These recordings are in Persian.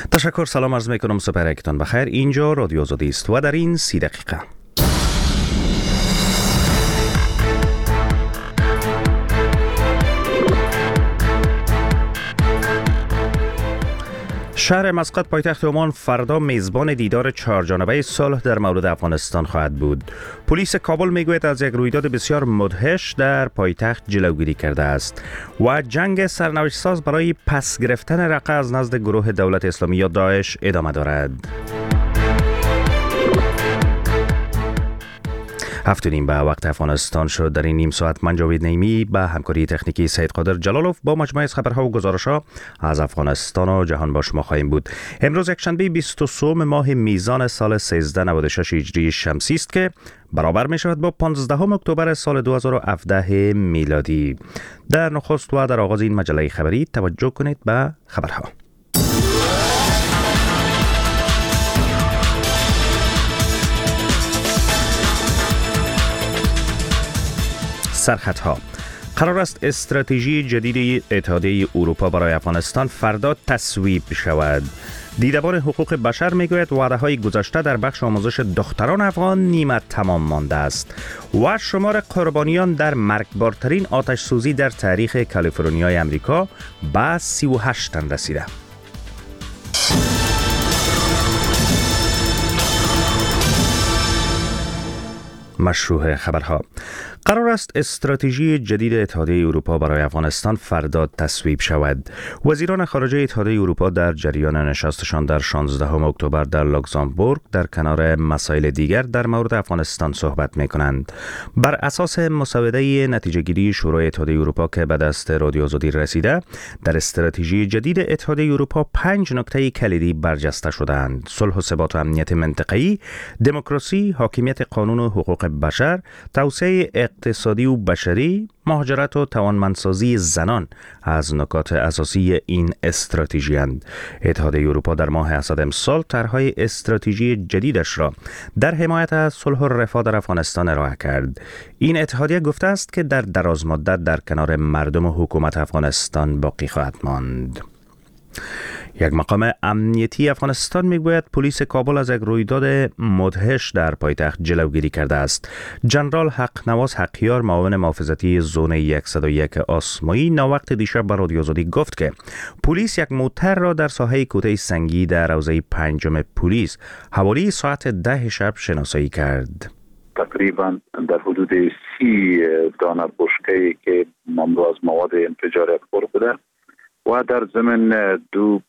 تشکر، سلام عرض میکنم، سپرکتان بخیر. اینجا رادیو آزادی است و در این 30 دقیقه شهر مسقط پایتخت عمان فردا میزبان دیدار چهارجانبه صلح در مورد افغانستان خواهد بود. پلیس کابل میگوید از یک رویداد بسیار مدهش در پایتخت جلوگیری کرده است و جنگ سرنوشت ساز برای پس گرفتن رقه از نزد گروه دولت اسلامی یا داعش ادامه دارد. 7:30 به وقت افغانستان شد. در این نیم ساعت من جاوید نعیمی به همکاری تکنیکی سید قادر جلالوف با مجموعه از خبرها و گزارش‌ها از افغانستان و جهان با شما خواهیم بود. امروز یکشنبه 23 ماه میزان سال 1396 هجری شمسی است که برابر می شود با 15 اکتبر سال 2017 میلادی. در نخست و در آغاز این مجله خبری توجه کنید به خبرها. سرخطها: قرار است استراتژی جدید اتحادیه اروپا برای افغانستان فردا تصویب شود. دیدبان حقوق بشر میگوید وعده‌های گذشته در بخش آموزش دختران افغان نیمه تمام مانده است و شمار قربانیان در مرگبارترین آتش سوزی در تاریخ کالیفرنیای امریکا به 38 تن رسیده. مشروع خبرها: قرار است استراتژی جدید اتحادیه اروپا برای افغانستان فردا تصویب شود. وزیران خارجه اتحادیه اروپا در جریان نشستشان در 16 اکتبر در لوکزامبورگ در کنار مسائل دیگر در مورد افغانستان صحبت می کنند. بر اساس مسوده نتیجه گیری شورای اتحادیه اروپا که به دست رادیو آزادی رسیده، در استراتژی جدید اتحادیه اروپا 5 نکته کلیدی برجسته شدند: صلح و ثبات و امنیت منطقه‌ای، دموکراسی، حاکمیت قانون و حقوق بشر، توسعه اقتصادی و بشری، مهاجرت و توانمندسازی زنان از نکات اساسی این استراتژی اند. اتحادیه اروپا در ماه اسد امسال طرح‌های استراتژی جدیدش را در حمایت از صلح و رفاه در افغانستان ارائه کرد. این اتحادیه گفته است که در دراز مدت در کنار مردم و حکومت افغانستان باقی خواهد ماند. یک مقام امنیتی افغانستان میگوید پلیس کابل از یک رویداد مدهش در پایتخت جلوگیری کرده است. جنرال حقنواز حقیار، معاون محافظتی زون 101 آسمایی، ناوقت دیشب به رادیو آزادی گفت که پلیس یک موتر را در ساحه کوته سنگی در حوزه 5 پلیس حوالی ساعت 10 شب شناسایی کرد. تقریبا در حدود 30 دانه بشکه‌ای که مملو از مواد انفجاری پر بوده و در ضمن 2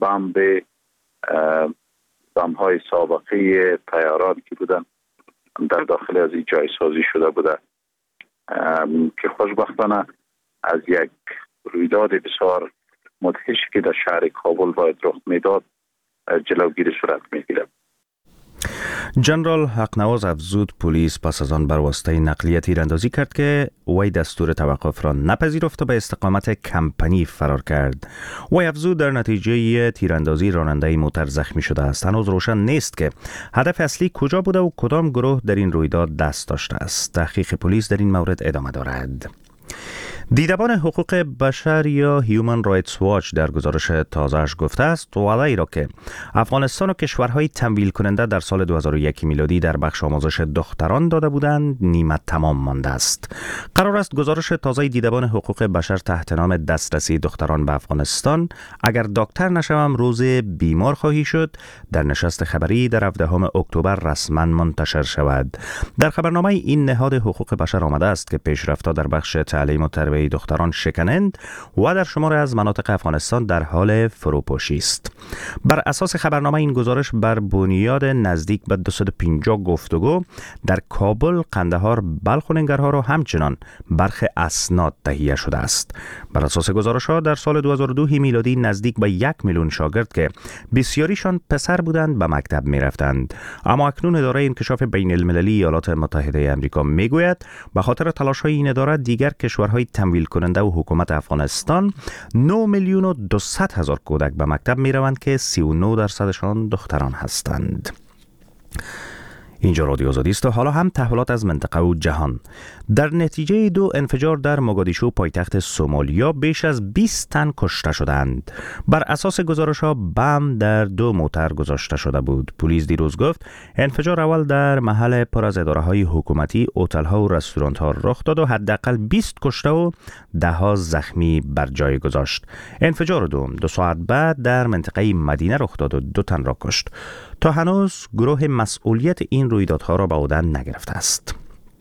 بمب‌های سابقه طیارات که بودن در داخل از این جای سازی شده بوده که خوشبختانه از یک رویداد بسیار مدهشی که در شهر کابل باید رخ میداد جلوگیری صورت میگیره. جنرال حقنواز افزود پلیس پس از آن بر واسطه نقلیه تیراندازی کرد که وی دستور توقف را نپذیرفت و به استقامت کمپنی فرار کرد. وی افزود در نتیجه تیراندازی راننده موتر زخمی شده است. هنوز روشن نیست که هدف اصلی کجا بوده و کدام گروه در این رویداد دست داشته است. تحقیق پلیس در این مورد ادامه دارد. دیدبان حقوق بشر یا هیومن رایتس واچ در گزارش تازه‌اش گفته است وعده‌ای را که افغانستان و کشورهای تمویل کننده در سال 2001 میلادی در بخش آموزش دختران داده بودند نیمه تمام مانده است. قرار است گزارش تازه دیدبان حقوق بشر تحت نام دسترسی دختران به افغانستان اگر دکتر نشوم روز بیمار خواهی شد در نشست خبری در 17 اکتبر رسما منتشر شود. در خبرنامه این نهاد حقوق بشر آمده است که پیشرفت‌ها در بخش تعلیم و تربیت دختران شکنند و در شمار از مناطق افغانستان در حال فروپاشی است. بر اساس خبرنامه این گزارش بر بنیاد نزدیک به 250 گفتگو در کابل، قندهار، بلخ و ننگرهار و همچنان برخی اسناد تهیه شده است. بر اساس گزارش‌ها در سال 2002 میلادی نزدیک به 1 میلیون شاگرد که بسیاریشان پسر بودند به مکتب می‌رفتند. اما اکنون اداره انکشاف بین المللی ایالات متحده آمریکا میگوید به خاطر تلاش‌های این اداره دیگر کشورهای تمویل کننده و حکومت افغانستان 9,200,000 کودک به مکتب می روند که 39% دختران هستند. اینجا رادیو آزادی است و حالا هم تحولات از منطقه و جهان. در نتیجه 2 انفجار در موگادیشو پایتخت سومالیا بیش از 20 تن کشته شدند. بر اساس گزارش‌ها بم در 2 موتر گذاشته شده بود. پلیس دیروز گفت انفجار اول در محل پر از اداره‌های حکومتی، هتل‌ها و رستوران‌ها رخ داد و حداقل 20 کشته و 10 زخمی بر جای گذاشت. انفجار دوم 2 ساعت بعد در منطقه مدینه رخ داد و 2 تن را کشت. تا هنوز گروه مسئولیت این رویدادها را به عهده نگرفته است.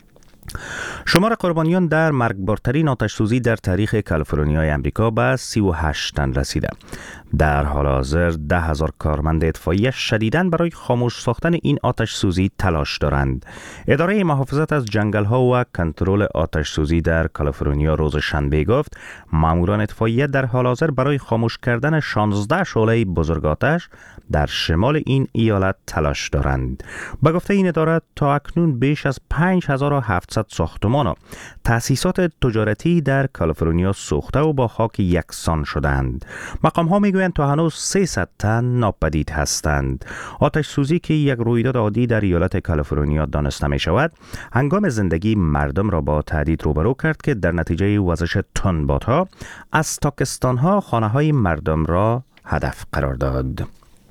شمار قربانیان در مرگبارترین آتش‌سوزی در تاریخ کالیفرنیای امریکا به 38 تن رسیده. در حال حاضر 10,000 کارمند اطفائیه شدیداً برای خاموش ساختن این آتش‌سوزی تلاش دارند. اداره محافظت از جنگل‌ها و کنترل آتش‌سوزی در کالیفرنیا روز شنبه گفت ماموران اطفائیه در حال حاضر برای خاموش کردن 16 شعله بزرگ آتش در شمال این ایالت تلاش دارند. به گفته این اداره تا اکنون بیش از 5700 ساختمان و تأسیسات تجارتی در کالیفرنیا سوخته و با خاک یکسان شدند. مقام‌ها میگویند تا هنوز 300 تن ناپدید هستند. آتش سوزی که یک رویداد عادی در ایالت کالیفرنیا دانسته می شود، هنگام زندگی مردم را با تهدید روبرو کرد که در نتیجه وزش تندبادها از تاکستان‌ها خانه‌های مردم را هدف قرار داد.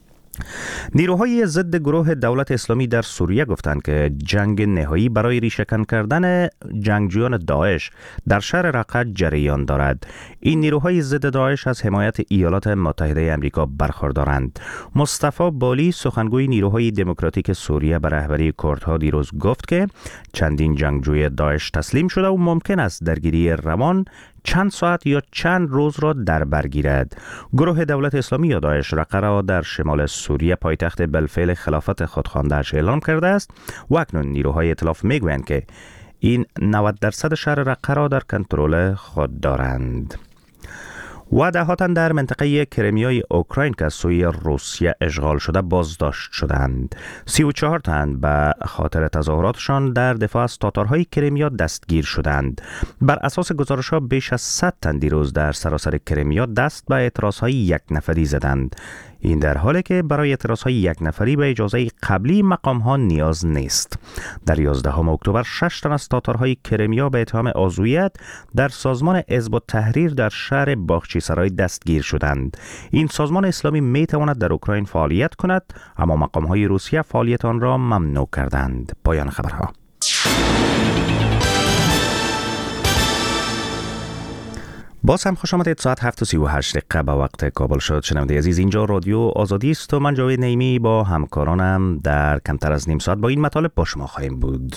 نیروهای ضد گروه دولت اسلامی در سوریه گفتند که جنگ نهایی برای ریشه‌کن کردن جنگجویان داعش در شهر رقه جریان دارد. این نیروهای ضد داعش از حمایت ایالات متحده آمریکا برخوردارند. مصطفی بالی سخنگوی نیروهای دموکراتیک سوریه به رهبری کردها دیروز گفت که چندین جنگجوی داعش تسلیم شده و ممکن است درگیری روان چند ساعت یا چند روز را در بر گیرد. گروه دولت اسلامی یا داعش رقه را در شمال سوریه پایتخت بالفعل خلافت خود خوانده‌اش اعلام کرده است و اکنون نیروهای ائتلاف میگویند که این 90% شهر رقه را در کنترل خود دارند. و ده تن در منطقه کرمیای اوکراین که از سوی روسیه اشغال شده بازداشت شدند. 34 تن به خاطر تظاهراتشان در دفاع از تاتارهای کرمیا دستگیر شدند. بر اساس گزارش‌ها بیش از 100 تن دیروز در سراسر کرمیا دست به اعتراضهای یک نفری زدند. این در حالی که برای اعتراضهای یک نفری به اجازه قبلی مقام‌ها نیاز نیست. در 11 اکتبر 6 تن از تاتارهای کرمیا به اتهام عضویت در سازمان حزب التحریر در شهر باخچیسرای دستگیر شدند. این سازمان اسلامی می‌تواند در اوکراین فعالیت کند، اما مقام‌های روسیه فعالیت آن را ممنوع کردند. پایان خبرها. باز هم خوش آمدید. ساعت 7:38 به وقت کابل شد. شنونده عزیز، اینجا رادیو آزادی است و من جاوید نعیمی با همکارانم در کمتر از نیم ساعت با این مطالب با شما خواهیم بود.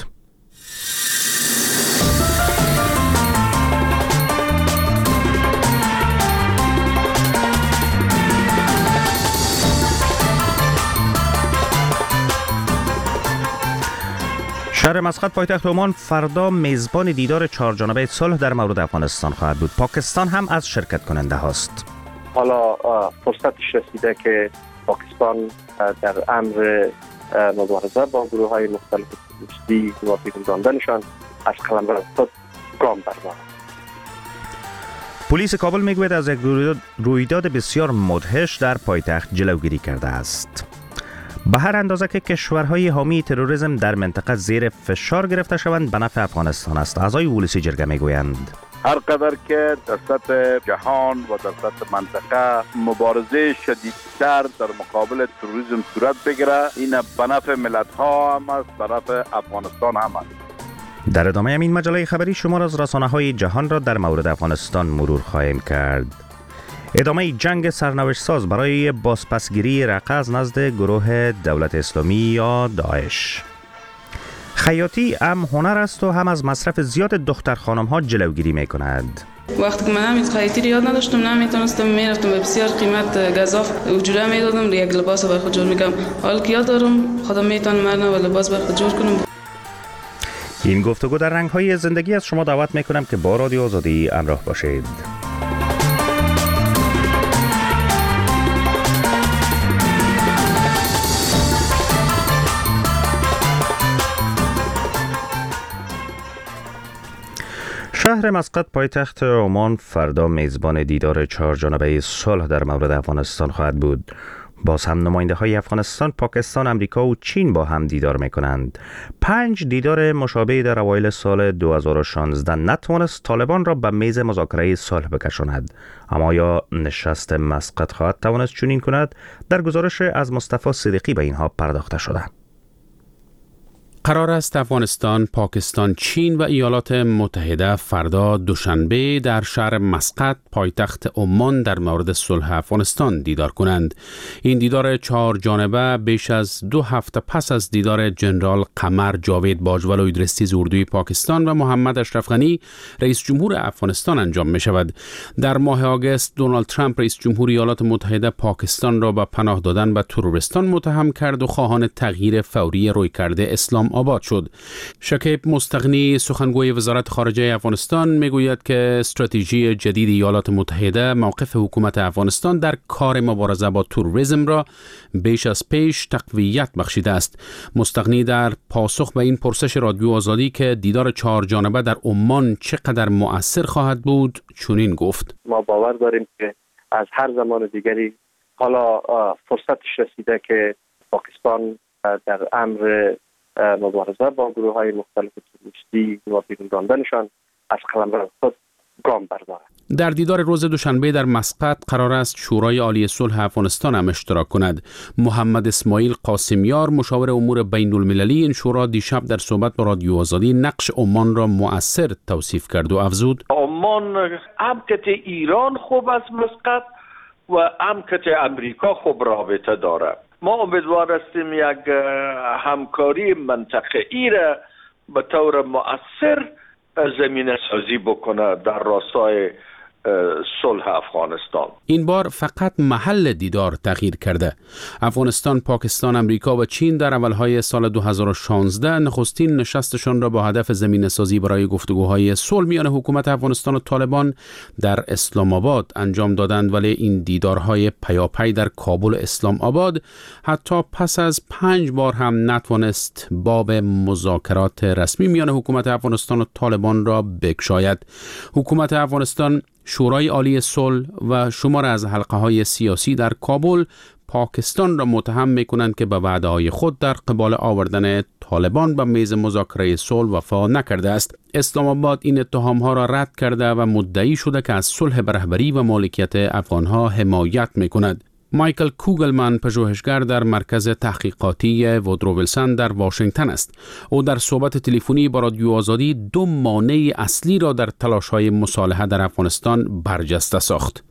شهر مسقط پایتخت عمان فردا میزبان دیدار 4 جانبه صلح در مورد افغانستان خواهد بود. پاکستان هم از شرکت کننده هاست. حالا فرصتش رسیده که پاکستان در امر مبارزه با گروه های مختلف تروریستی و بیرون راندنشان از قلمرو خود گام بردارد. پلیس کابل میگوید از یک رویداد بسیار مدهش در پایتخت جلوگیری کرده است. به هر اندازه که کشورهای حامی تروریسم در منطقه زیر فشار گرفته شوند به نفع افغانستان است. اعضای ولسی جرگه میگویند هر قدر که در سطح جهان و در سطح منطقه مبارزه شدیدتر در مقابل تروریسم صورت بگیره، این به نفع ملت ها هم است، به نفع افغانستان هم است. در ادامه این مجله خبری شمار از رسانه‌های جهان را در مورد افغانستان مرور خواهیم کرد. ادامه جنگ سرنوشت ساز برای بازپسگیری رقه از نزد گروه دولت اسلامی یا داعش. خیاطی هم هنر است و هم از مصرف زیاد دختر خانم ها جلوگیری می کند. وقتی که من همین خیاطی رو یاد نداشتم، نمیتونستم، میرفتم به بسیار قیمت گزاف اجاره میدادم، یک لباس بر خود جور میکنم. حالا که یاد دارم خودم میتونم مرنه و لباس بر خود جور کنم. این گفتگو در رنگ های زندگی از شما دعوت میکنم که با رادیو آزادی همراه باشید. شهر مسقط پایتخت عمان فردا میزبان دیدار 4 جانبه صلح در مورد افغانستان خواهد بود. باز هم نماینده های افغانستان، پاکستان، امریکا و چین با هم دیدار میکنند. 5 دیدار مشابه در اوایل سال 2016 نتوانست طالبان را به میز مذاکره صلح بکشاند. اما آیا نشست مسقط خواهد توانست چنین کند؟ در گزارش از مصطفی صدیقی به اینها پرداخته شده. قرار است افغانستان، پاکستان، چین و ایالات متحده فردا دوشنبه در شهر مسقط پایتخت عمان در مورد صلح افغانستان دیدار کنند. این دیدار 4 جانبه بیش از 2 هفته پس از دیدار جنرال قمر جاوید باجوال و ادریس اردوی پاکستان و محمد اشرف غنی رئیس جمهور افغانستان انجام می شود. در ماه آگوست دونالد ترامپ رئیس جمهور ایالات متحده پاکستان را به پناه دادن به تروریستان متهم کرد و خواهان تغییر فوری رویکرد اسلام آباد شد. شکیب مستغنی سخنگوی وزارت خارجه افغانستان میگوید که استراتژی جدید ایالات متحده موقف حکومت افغانستان در کار مبارزه با تروریسم را بیش از پیش تقویت بخشیده است. مستغنی در پاسخ به این پرسش رادیو آزادی که دیدار 4 جانبه در عمان چقدر مؤثر خواهد بود چنین گفت: ما باور داریم که از هر زمان دیگری حالا فرصتش رسیده که پاکستان در امر مبارزه با گروه‌های مختلف تروریستی و بیرون راندنشان از قلمرو خود گام بردارد. در دیدار روز دوشنبه در مسقط قرار است شورای عالی صلح افغانستان هم اشتراک کند. محمد اسماعیل قاسمیار مشاور امور بین المللی این شورا دیشب در صحبت با رادیو آزادی نقش عمان را مؤثر توصیف کرد و افزود: عمان هم که ایران خوب از مسقط و هم که امریکا خوب رابطه داره. ما امیدوار هستیم یک همکاری منطقه‌ای را به طور مؤثر زمینه سازی بکنه در راستای صلح افغانستان. این بار فقط محل دیدار تغییر کرده. افغانستان، پاکستان، امریکا و چین در اولهای سال 2016 نخستین نشستشان را با هدف زمینه سازی برای گفتگوهای صلح میان حکومت افغانستان و طالبان در اسلام آباد انجام دادند، ولی این دیدارهای پیاپی در کابل و اسلام آباد حتی پس از 5 بار هم نتوانست باب مذاکرات رسمی میان حکومت افغانستان و طالبان را بگشاید. حکومت افغانستان، شورای عالی صلح و شمار از حلقه‌های سیاسی در کابل پاکستان را متهم می‌کنند که به وعده‌های خود در قبال آوردن طالبان به میز مذاکره صلح وفا نکرده است. اسلام آباد این اتهام‌ها را رد کرده و مدعی شده که از صلح به رهبری و مالکیت افغان‌ها حمایت می‌کند. مایکل کوگلمن، پژوهشگر در مرکز تحقیقاتی وودرو ویلسون در واشنگتن است. او در صحبت تلفنی با رادیو آزادی 2 مانع اصلی را در تلاش‌های مصالحه در افغانستان برجسته ساخت.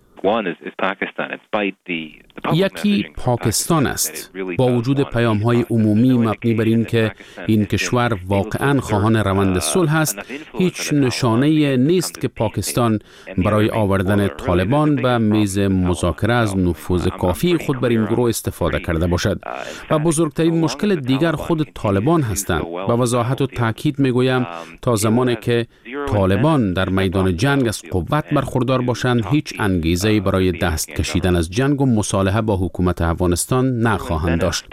یکی پاکستان است. با وجود پیام‌های عمومی مبنی بر این که این کشور واقعاً خواهان روند صلح است، هیچ نشانه‌ای نیست که پاکستان برای آوردن طالبان به میز مذاکره از نفوذ کافی خود بر این گروه استفاده کرده باشد. و بزرگترین مشکل دیگر خود طالبان هستند. با وضاحت و تاکید میگویم تا زمانی که طالبان در میدان جنگ از قوت برخوردار باشند، هیچ انگیزه‌ای برای دست کشیدن از جنگ و مصالحه با حکومت افغانستان نخواهند داشت.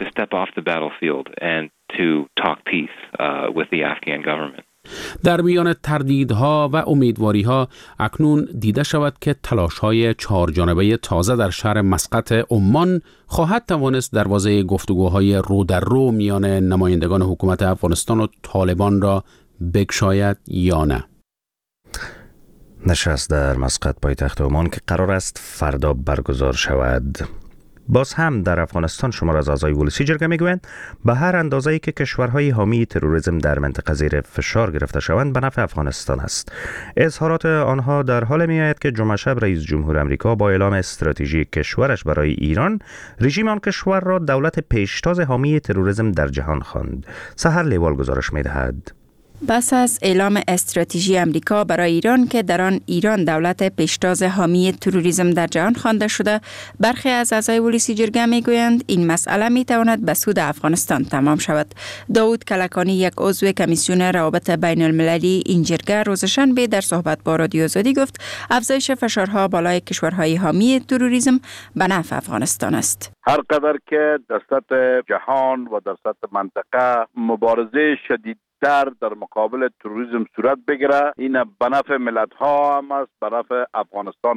در میان تردیدها و امیدواری‌ها اکنون دیده شود که تلاش‌های 4 جانبه تازه در شهر مسقط عمان خواهد توانست دروازه گفتگوهای رو در رو میان نمایندگان حکومت افغانستان و طالبان را بگشاید یا نه. نشست در مسقط پایتخت عمان که قرار است فردا برگزار شود. باز هم در افغانستان شمار از اعضای ولسی جرگه میگویند به هر اندازه‌ای که کشورهای حامی تروریسم در منطقه زیر فشار گرفته شوند به نفع افغانستان است. اظهارات آنها در حال میآید که جمعه شب رئیس جمهور آمریکا با اعلام استراتژی کشورش برای ایران، رژیم آن کشور را دولت پیشتاز حامی تروریسم در جهان خواند. سحر لیوال گزارش می‌دهد. پس از اعلام استراتژی امریکا برای ایران که در آن ایران دولت پیشتاز حامی تروریسم در جهان خوانده شده، برخی از اعضای ولسی جرگه میگویند این مسئله میتواند به سود افغانستان تمام شود. داود کلکانی، یک عضو کمیسیون روابط بین المللی این جرگه، روز شنبه در صحبت با رادیو آزادی گفت افزایش فشارها بالای کشورهای حامی تروریسم به نفع افغانستان است. هر قدر که در سطح جهان و در سطح منطقه مبارزه شدید در مقابل تروریسم صورت بگیره، این به نفع ملت ها هم است، به نفع افغانستان هم است.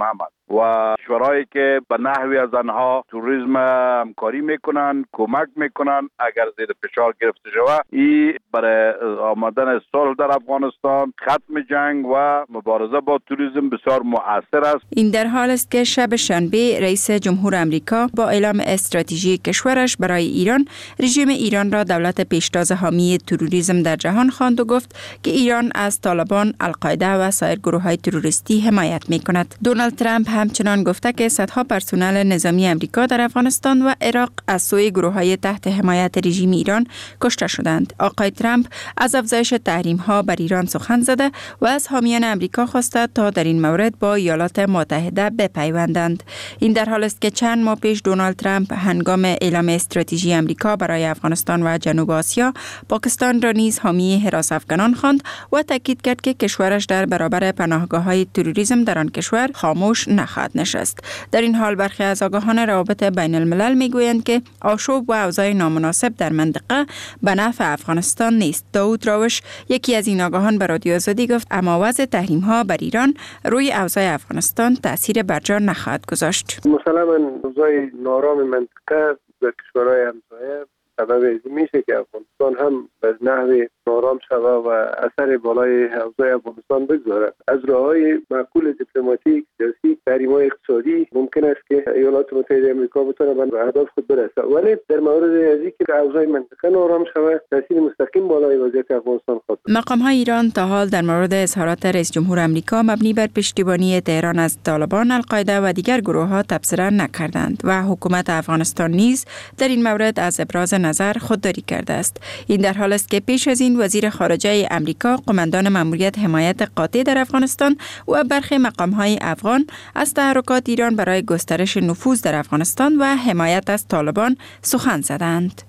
و کشورهایی که به نحوی از آنها توریسم همکاری میکنن، کمک میکنن اگر زیر فشار گرفته شود، این برای آمدن صلح در افغانستان، ختم جنگ و مبارزه با توریسم بسیار مؤثر است. این در حال است که شب شنبه رئیس جمهور آمریکا با اعلام استراتژی کشورش برای ایران، رژیم ایران را دولت پیشتاز حامی تروریسم در جهان خواند و گفت که ایران از طالبان، القاعده و سایر گروه‌های تروریستی حمایت می‌کند. دونالد ترامپ همچنان گفته که صدها پرسنل نظامی آمریکا در افغانستان و عراق از سوی گروه‌های تحت حمایت رژیم ایران کشته شدند. آقای ترامپ از افزایش تحریم‌ها بر ایران سخن زده و از حامیان آمریکا خواسته تا در این مورد با ایالات متحده بپیوندند. این در حال است که چند ماه پیش دونالد ترامپ هنگام اعلام استراتژی آمریکا برای افغانستان و جنوب آسیا، پاکستان را نیز حامی حراس افغانان خواند و تاکید کرد که کشورش در برابر پناهگاه‌های تروریسم در آن کشور خاموش نخواهد نشست. در این حال برخی از آگاهان روابط بین الملل میگویند که آشوب و اوضاع نامناسب در منطقه به نفع افغانستان نیست. داود راوش، یکی از این آگاهان، به رادیو آزادی گفت اما وضع تحریم‌ها بر ایران روی اوضاع افغانستان تأثیر برجا نخواهد گذاشت. مثلا اوضاع نارام منطقه در کشورهای همسایه سبب میشه که افغانستان هم به نحو نارام شود و اثر بالای اوضاع افغانستان بگذارد. از راههای معقول دیپلماتیک، سیاسی، تحریم‌های اقتصادی ممکن است که ایالات متحده آمریکا بتونه به اهداف خود برسه، ولی در مورد ازی که اوضاع منطقه نارام شود تاثیر مستقیم بالای وضعیت افغانستان خواهد. مقام‌های ایران تا حال در مورد اظهارات رئیس جمهور آمریکا مبنی بر پشتیبانی تهران از طالبان، القاعده و دیگر گروه‌ها تبصره نکردند و حکومت افغانستان نیز در این مورد از ابراز نظر خودداری کرده است. این در حال است که پیش از این وزیر خارجه آمریکا، قماندان ماموریت حمایت قاطع در افغانستان و برخی مقام‌های افغان از تحرکات ایران برای گسترش نفوذ در افغانستان و حمایت از طالبان سخن زدند.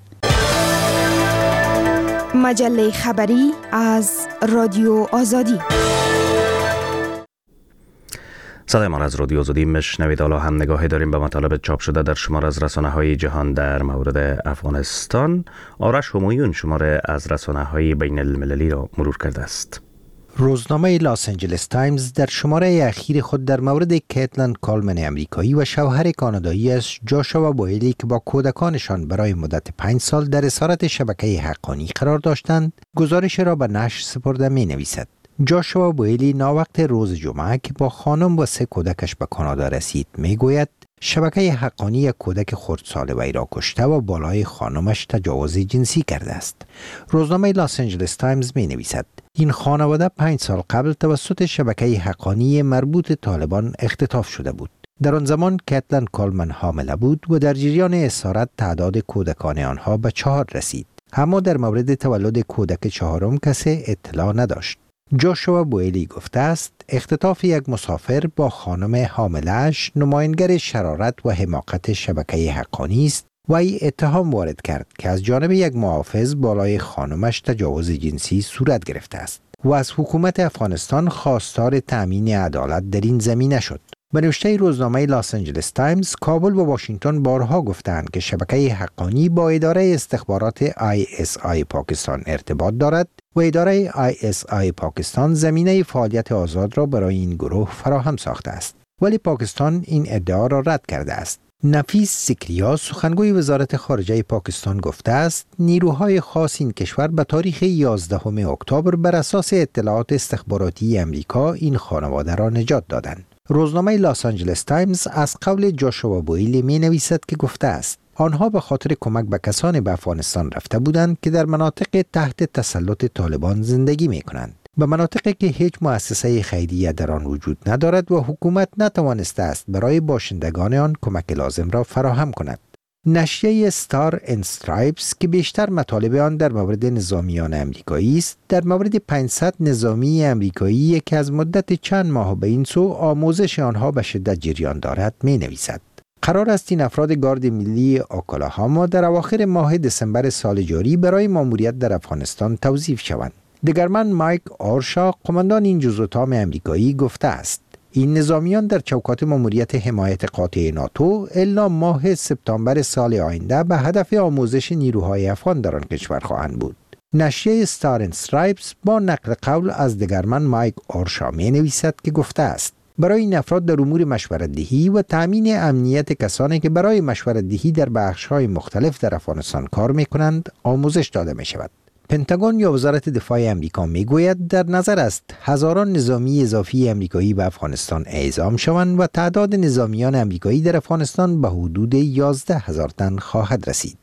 مجله خبری از رادیو آزادی. صدای ما از رادیو آزادی میشنوید. حالا هم نگاهی داریم به مطالب چاپ شده در شمار از رسانه‌های جهان در مورد افغانستان. آرش همایون شماره از رسانه‌های بین المللی را مرور کرده است. روزنامه لاس آنجلس تایمز در شماره اخیر خود در مورد کیتلین کالمن امریکایی و شوهر کانادایی‌اش جاشوا بوئیلی که با کودکانشان برای مدت 5 سال در اسارت شبکه حقانی قرار داشتند، گزارش را به نشر سپرده می‌نویسد. جاشوا بوئیلی ناوقت روز جمعه که با خانم و 3 کودکش به کانادا رسید میگوید شبکه حقانی یک کودک خردسال وی را کشته و بالای خانمش تجاوز جنسی کرده است. روزنامه لاس آنجلس تایمز می نویسد این خانواده 5 سال قبل توسط شبکه حقانی مربوط طالبان اختطاف شده بود. در آن زمان کیتلین کالمن حامله بود و در جریان اسارت تعداد کودکان آنها به 4 رسید. اما در مورد تولد کودک 4م کسی اطلاع نداشت. جاشوا بوئیلی گفته است اختطاف یک مسافر با خانم حامله‌اش نمایانگر شرارت و حماقت شبکه حقانی است و ای اتهام وارد کرد که از جانب یک محافظ بالای خانمش تجاوز جنسی صورت گرفته است و از حکومت افغانستان خواستار تأمین عدالت در این زمینه شد. به نوشته روزنامه لاس آنجلس تایمز، کابل و واشنگتن بارها گفتند که شبکه حقانی با اداره استخبارات ISI پاکستان ارتباط دارد و اداره ISI پاکستان زمینه فعالیت آزاد را برای این گروه فراهم ساخته است، ولی پاکستان این ادعا را رد کرده است. نفیس زکریا، سخنگوی وزارت خارجه پاکستان، گفته است نیروهای خاص این کشور به تاریخ 11 اکتبر بر اساس اطلاعات استخباراتی امریکا این خانواده را نجات دادند. روزنامه لاس آنجلس تایمز از قول جاشوا بوئیلی می نویسد که گفته است آنها به خاطر کمک به کسانی به افغانستان رفته بودند که در مناطق تحت تسلط طالبان زندگی می کنند، به مناطقی که هیچ مؤسسه خیریه در آن وجود ندارد و حکومت نتوانسته است برای باشندگان آن کمک لازم را فراهم کند. نشریه ستار اند استرایپس که بیشتر مطالب آن در مورد نظامیان امریکایی است، در مورد 500 نظامی امریکایی که از مدت چند ماه به این سو آموزش آنها به شدت جریان دارد می نویسد. قرار است این افراد گارد ملی اوکلاهاما در اواخر ماه دسامبر سال جاری برای ماموریت در افغانستان توظیف شوند. دگرمن مایک آرشا، قماندان این جزء تام امریکایی، گفته است این نظامیان در چوکات ماموریت حمایت قاطع ناتو الا ماه سپتامبر سال آینده به هدف آموزش نیروهای افغان در آن کشور خواهند بود. نشریه ستار اند استرایپس با نقل قول از دگرمن مایک آرشا می نویسد که گفته است برای این افراد در امور مشورت‌دهی و تأمین امنیت کسانی که برای مشورت‌دهی در بخش‌های مختلف در افغانستان کار می‌کنند آموزش داده می‌شود. پنتاگون یا وزارت دفاع امریکا میگوید در نظر است هزاران نظامی اضافی امریکایی به افغانستان اعزام شوند و تعداد نظامیان امریکایی در افغانستان به حدود 11,000 تن خواهد رسید.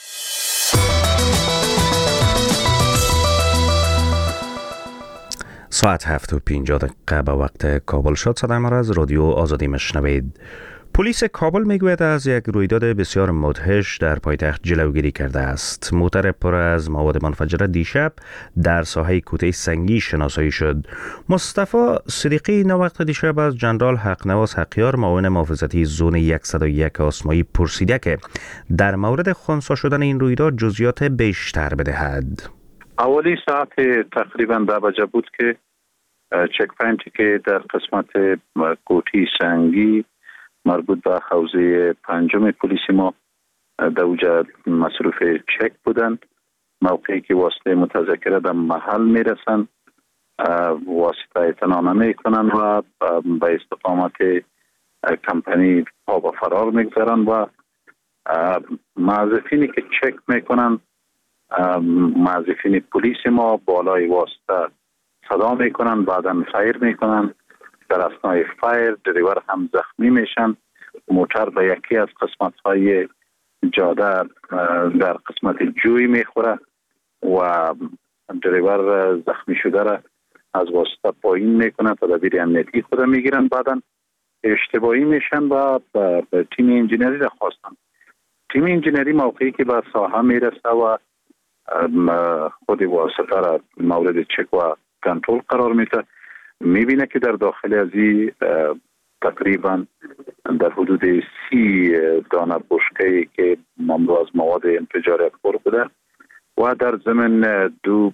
ساعت 7:50 به وقت کابل شد. صدای ما را از رادیو آزادی مشنوید. پلیس کابل میگوید از یک رویداد بسیار مدهش در پایتخت جلوگیری کرده است. موتر پر از مواد منفجره دیشب در ساحه کوته سنگی شناسایی شد. مصطفی صدیقی وقت دیشب از جنرال حقنواس حقیار معاون محافظتی زون 101 آسمایی پرسیده که در مورد خنثی شدن این رویداد جزئیات بیشتر بدهد. اولی ساعت تقریبا 10 بجه بود که چک پوینتی که در قسمت کوته سنگی مربوط به حوزه 5 پلیس ما در اوجه مصروف چک بودن. موقعی که واسطه متذکره در محل میرسن واسطه اطلاع نمیکنن و به استقامت کمپانی پا به فرار میگذارن و موظفینی که چک میکنن موظفین پلیس ما بالای واسطه صدا میکنن، بعدا فایر میکنن. در اثنای فایر دریور هم زخمی میشن. موتر به یکی از قسمت های جاده در قسمت جوی میخوره و دریور زخمی شده را از واسطه پایین میکنن، تدابیر امنیتی خود میگیرن. بعدا اشتباهی میشن و به تیم انجینری را خواستن. تیم انجینری موقعی که به ساحه میرسه و خود واسطه را مورد چک و کنترل قرار میده، میبینه که در داخل از این تقریبا در حدود 30 دانه بشکه‌ای که مملو از مواد انفجاری پر بوده و در ضمن 2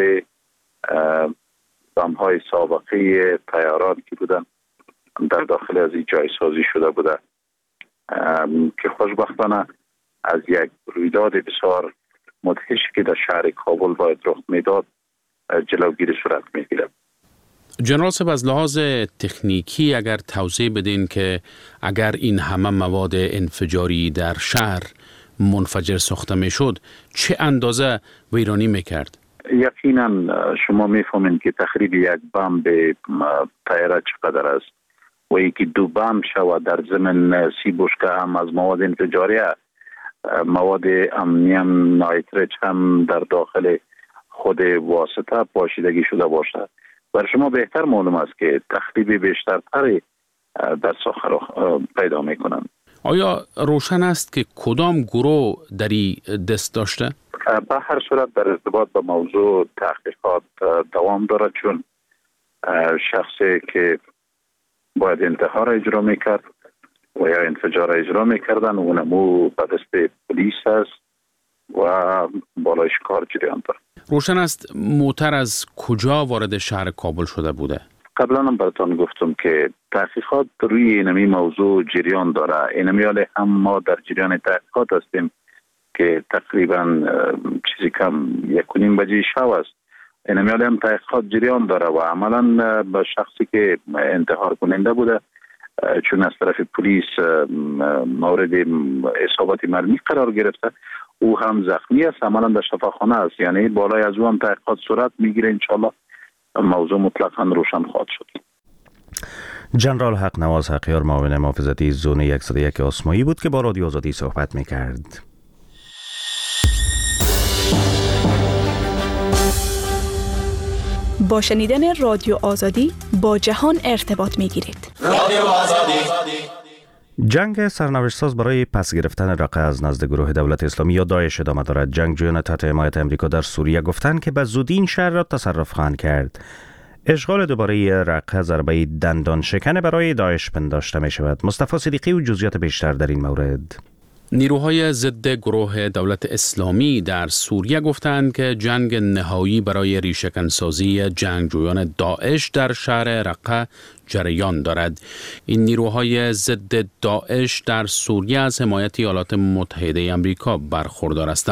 بمب‌های سابقه طیارات که بودن در داخل از این جای سازی شده بوده که خوشبختانه از یک رویداد بسیار مدهش که در شهر کابل باید رخ میداد جلوگیری صورت میگیره. جنرال صاحب، از لحاظ تکنیکی اگر توضیح بدین که اگر این همه مواد انفجاری در شهر منفجر ساخته میشد چه اندازه ویرانی میکرد؟ یقینا شما میفهمین که تخریب یک بمب طیاره چقدر است و یکی 2 بمب شود در ضمن 30 بشکه هم از مواد انفجاری، مواد امنیم نایتریج هم در داخل خود واسطه پاشیدگی شده باشد. بر شما بهتر معلوم است که تخریب بیشترتری در ساخه پیدا میکنند. آیا روشن است که کدام گروه در این دست داشته؟ به هر صورت در ارتباط با موضوع تحقیقات دوام دارد، چون شخصی که باید انتحار اجرا میکرد و یا انفجار اجرا میکردن اونمو به دست پلیس است و بالایش کار جریان دارد. روشن است موتر از کجا وارد شهر کابل شده بوده؟ قبلا هم براتان گفتم که تحقیقات روی اینمی موضوع جریان داره. اینمی حالی هم ما در جریان تحقیقات هستیم که تقریبا چیزی کم 1:30 بجه شب است. اینمی حالی هم تحقیقات جریان داره و عملا به شخصی که انتحار کننده بوده چون از طرف پلیس مورد اصابت مرمی قرار گرفته، او هم زخمی است، عملا در شفاخانه است. یعنی بالای از او هم تحقیقات صورت میگیره. انشالله موضوع مطلقاً روشن خواهد شد. جنرال حقنواس حقیار معاون محافظتی زون 101 آسمایی بود که با رادیو آزادی صحبت میکرد. با شنیدن رادیو آزادی با جهان ارتباط میگیرید. رادیو آزادی. جنگ سرنوشت‌ساز برای پس گرفتن رقه از نزد گروه دولت اسلامی یا داعش ادامه دارد. جنگجویان تحت حمایت امریکا در سوریه گفتند که به زودی این شهر را تصرف خواهند کرد. اشغال دوباره رقه ضربه دندان شکن برای داعش پنداشته می شود. مصطفی صدیقی و جزئیات بیشتر در این مورد. نیروهای ضد گروه دولت اسلامی در سوریه گفتند که جنگ نهایی برای ریشه‌کنسازی جنگجویان داعش در شهر رقه جریان دارد. این نیروهای ضد داعش در سوریه از حمایت ایالات متحده آمریکا برخوردار هستند.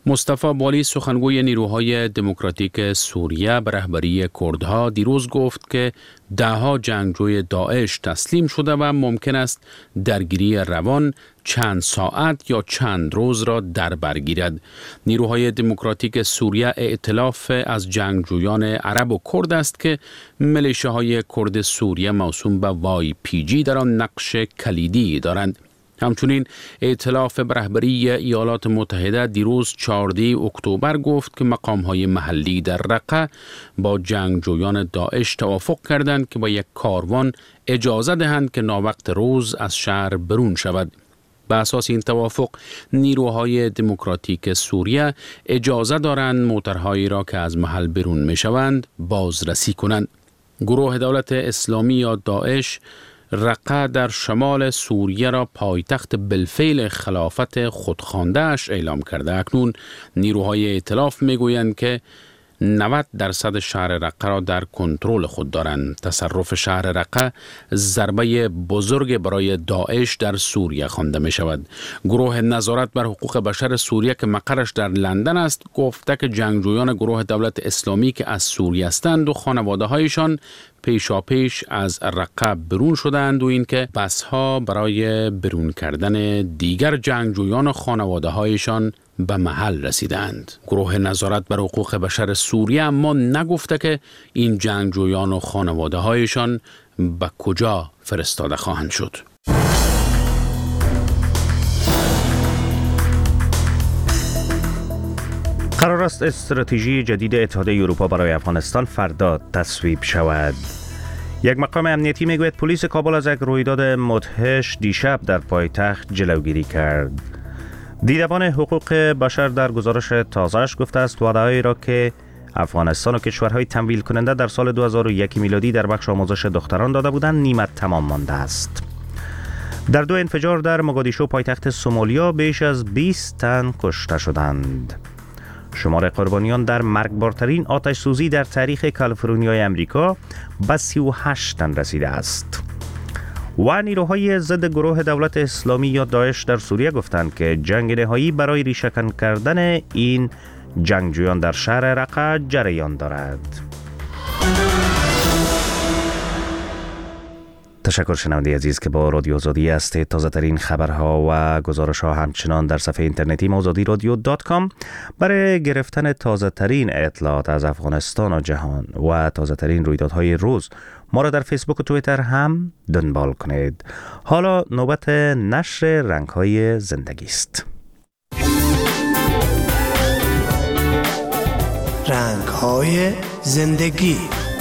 مصطفی بالی سخنگوی نیروهای دموکراتیک سوریه به رهبری کردها دیروز گفت که دهها جنگجوی داعش تسلیم شده و ممکن است درگیری روان چند ساعت یا چند روز را در بر گیرد. نیروهای دموکراتیک سوریه ائتلاف از جنگجویان عرب و کرد است که میلیشیاهای کرد سوریه موسوم به YPG در آن نقش کلیدی دارند. همچنین ائتلاف به رهبری ایالات متحده دیروز 14 اکتبر گفت که مقام‌های محلی در رقه با جنگجویان داعش توافق کردند که با یک کاروان اجازه دهند که ناوقت روز از شهر برون شود. به اساس این توافق نیروهای دموکراتیک سوریه اجازه دارند موترهایی را که از محل برون می شوند بازرسی کنند. گروه دولت اسلامی یا داعش رقه در شمال سوریه را پایتخت بالفعل خلافت خودخوانده‌اش اعلام کرده. اکنون نیروهای ائتلاف میگویند که 90% شهر رقه را در کنترل خود دارند. تصرف شهر رقه ضربه بزرگ برای داعش در سوریه خوانده می شود. گروه نظارت بر حقوق بشر سوریه که مقرش در لندن است گفته که جنگجویان گروه دولت اسلامی که از سوریه هستند و خانواده هایشان پیشاپیش از رقه برون شدند و اینکه بسها برای برون کردن دیگر جنگجویان و خانواده هایشان به محل رسیدند. گروه نظارت بر حقوق بشر سوریه اما نگفته که این جنگجویان و خانواده هایشان به کجا فرستاده خواهند شد. قرار است استراتژی جدید اتحادیه اروپا برای افغانستان فردا تصویب شود. یک مقام امنیتی میگوید پلیس کابل از یک رویداد مدهش دیشب در پایتخت جلوگیری کرد. دیدبان حقوق بشر در گزارش تازه‌اش گفته است وعده‌هایی را که افغانستان و کشورهای تمویل کننده در سال 2001 میلادی در بخش آموزش دختران داده بودند نیمه تمام مانده است. در 2 انفجار در موگادیشو پایتخت سومالیا بیش از 20 تن کشته شدند. شمار قربانیان در مرگبارترین آتش سوزی در تاریخ کالیفرنیای امریکا به 38 تن رسیده است. و نیروهای ضد گروه دولت اسلامی یا داعش در سوریه گفتند که جنگ نهایی برای ریشه‌کن کردن این جنگجویان در شهر رقه جریان دارد. تشکر شنونده عزیز که با رادیو آزادی هستید. تازه ترین خبرها و گزارش ها همچنان در صفحه اینترنتی azadiradio.com. برای گرفتن تازه ترین اطلاعات از افغانستان و جهان و تازه ترین رویدادهای روز ما را در فیسبوک و توییتر هم دنبال کنید. حالا نوبت نشر رنگ‌های زندگی است. رنگ‌های زندگی.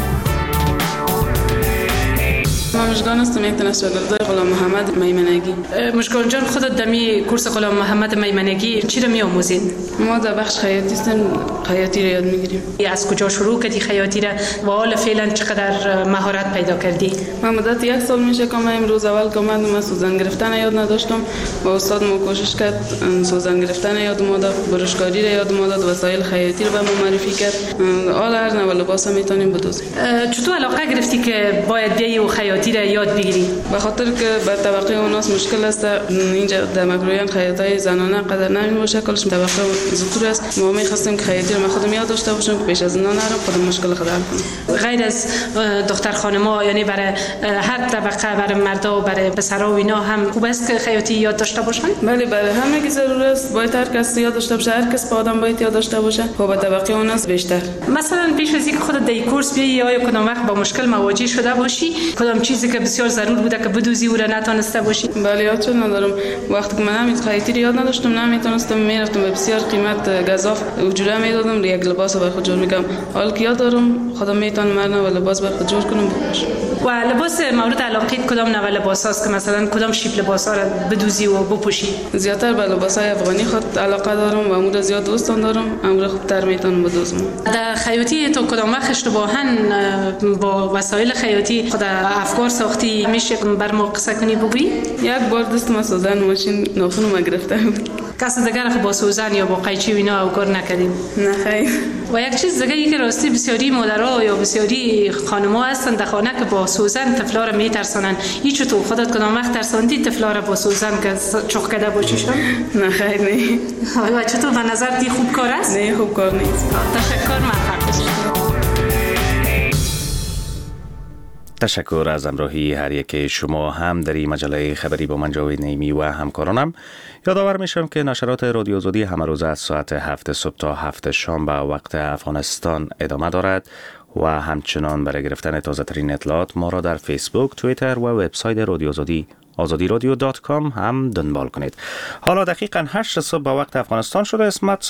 من مشکان هستم یک تنش‌گردای غلام محمد میمنگی. مشکان جان خودت دمی کورس غلام محمد میمنگی چی رو می‌آموزین؟ ما در بخش خیاطی هستیم، خیاطی رو یاد می‌گیریم. از کجا شروع کردی خیاطی را و حالا فعلا چقدر مهارت پیدا کردی؟ من مدت 1 سال میشه که من امروز اول که اومدم سوزن گرفتن یاد نداشتم. با استاد ما کوشش کرد سوزن گرفتن یاد ما داد، برشکاری رو یاد ما داد، وسایل خیاطی رو به ما معرفی کرد. حالا هر نوع لباس میتونیم بدوزیم. چطور علاقه گرفتی که باید بیای و خیاطی را یاد بگیری؟ به خاطر که به طبقه اوناس مشکل است. اینجا در مکرویان خیاطای زنانه قدر نمی باشه، کلش طبقه زوتور است. ما می‌خواستیم که خیاطی رو من خودم یاد داشته باشم که پیش از اینا نرم خودم مشکل خود حل کنم. غیر از دختر خانم‌ها یعنی برای هر طبقه، برای مردا و برای پسرا و اینا هم خوب است که خیاطی یاد داشته باشن؟ بله برای همه کی ضرور است. باید هر کس یاد داشته باشه، هر کس با آدم باید یاد داشته باشه. خب به طبقه اوناس بیشتر. مثلا پیش از اینکه خودت در کورس بیای یا کدام وقت با مشکل مواجه شده باشی، کدام چیزی که بسیار ضرور بوده که بدوزی و را نتونسته باشی؟ بله یاد چون ندارم. وقتی که من همین خیاطی یاد نداشتم نمیتونستم میرفتم به بسیار قیمت گزاف اجوره میدادم یک لباس برای خود جور میکنم. حالا که یاد دارم خودم میتونم مرنا و لباس برای خود جور کنم بپوشم. و لباس مورد علاقه کدام نوع لباس هست که مثلا کدام شیپ لباس ها را بدوزی و بپوشی؟ زیادتر به لباس های افغانی خود علاقه دارم و امور زیاد دوستان دارم. امور خوبتر میتونم بدوزم. در خیاطی تو کدام وقت اشتباهاً با وسایل خیاطی خود افکار ساختی میشه بر ما قصه کنی بگویی؟ یک بار دست ما سوزن ماشین ناخن ما گرفته بود. کس دیگر خب با سوزن یا با قیچی و اینا کار نکردیم؟ نه خیر. و یک چیز دیگه ای که راستی بسیاری مادرها یا بسیاری خانم‌ها هستن در خانه که با سوزن طفلا را میترسانن. هیچ تو خودت کدام وقت ترساندی طفلا را با سوزن که چخ کرده باشیشون؟ نه خیر نه. و چطور به نظر دی خوب کار است؟ نه خوب کار نیست. تشکر موفق باشید. تشکر از همراهی هر یک شما هم در این مجله خبری با من جاوید نعیمی و همکارانم. یادآور میشم که نشرات رادیو آزادی همه روز از ساعت 7 صبح تا 7 شام به وقت افغانستان ادامه دارد و همچنان برای گرفتن تازه ترین اطلاعات ما را در فیسبوک، توییتر و وبسایت رادیو آزادی azadiradio.com هم دنبال کنید. حالا دقیقاً 8 صبح به وقت افغانستان شده. اسمت